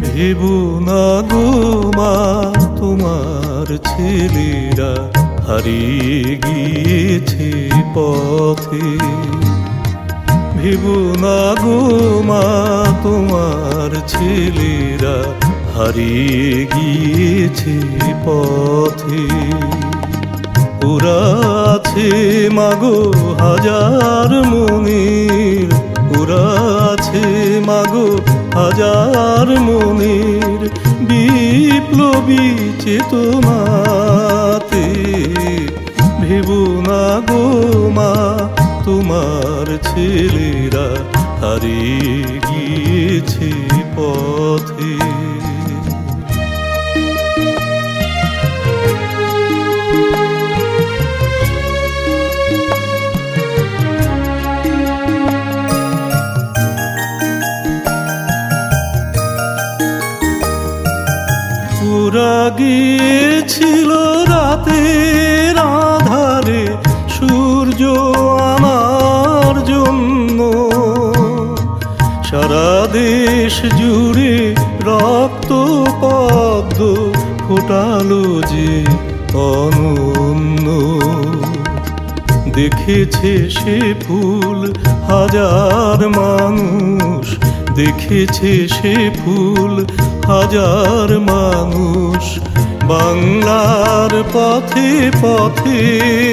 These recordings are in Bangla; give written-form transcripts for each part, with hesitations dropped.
ভেবো না গো মা, তোমার ছেলেরা হারিয়ে গিয়েছে পথে। ভেবো না গো মা, তোমার ছেলেরা হারিয়ে গিয়েছে পথে। ওরা আছে মাগো হাজার মনের, ওরা আছে মাগো হাজার মনের বিপ্লবী চেতনাতে। ভেবো না গো মা, তোমার ছেলেরা হারিয়ে গিয়েছে পথে। ওরা গিয়েছিল রাতের আধারে সূর্য আনার জন্য। সারা দেশ জুড়ে রক্ত পদ্ম ফোটালো যে অনন্য। দেখেছে সে ফুল হাজার মানুষ, দেখেছে সে ফুল হাজার মানুষ বাংলার পথে পথে।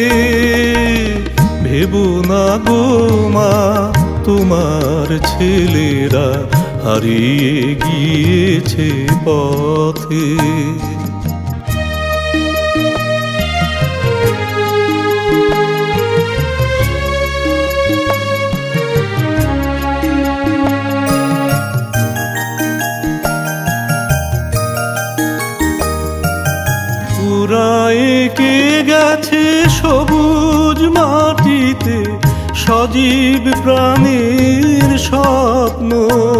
ভেবো না গো মা, তোমার ছেলেরা হারিয়ে গিয়েছে পথে। ওরা এঁকে গেছে সবুজ মাটিতে সজীব প্রাণীর স্বপ্ন।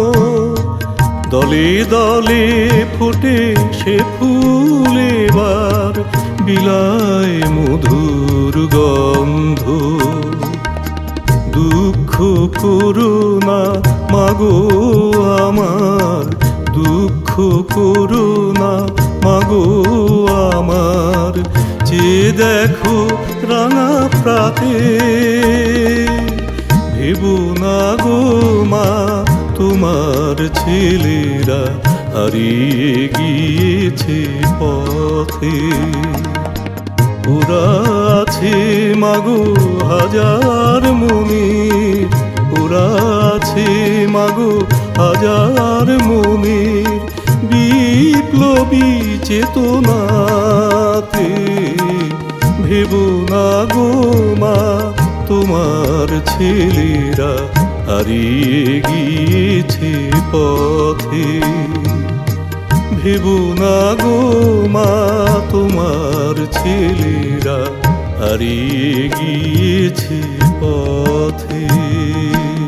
দলে দলে ফোটে সে ফুল এবার বিলায় মধুর গন্ধ। দুঃখ করো না মাগো আমার, দুঃখ করো না মাগো আমার, চেয়ে দেখো রাঙা প্রাতে। ভেবো না গো মা, তোমার ছেলেরা হারিয়ে গিয়েছে পথে। ওরা আছে মাগো হাজার মনের, ওরা আছে মাগো হাজার মনের বিপ্লবী চেতনাতে। ভেবো না গো মা, তোমার ছেলেরা হারিয়ে গিয়েছে পথে। ভেবো না গো মা, তোমার ছেলেরা হারিয়ে গিয়েছে পথে।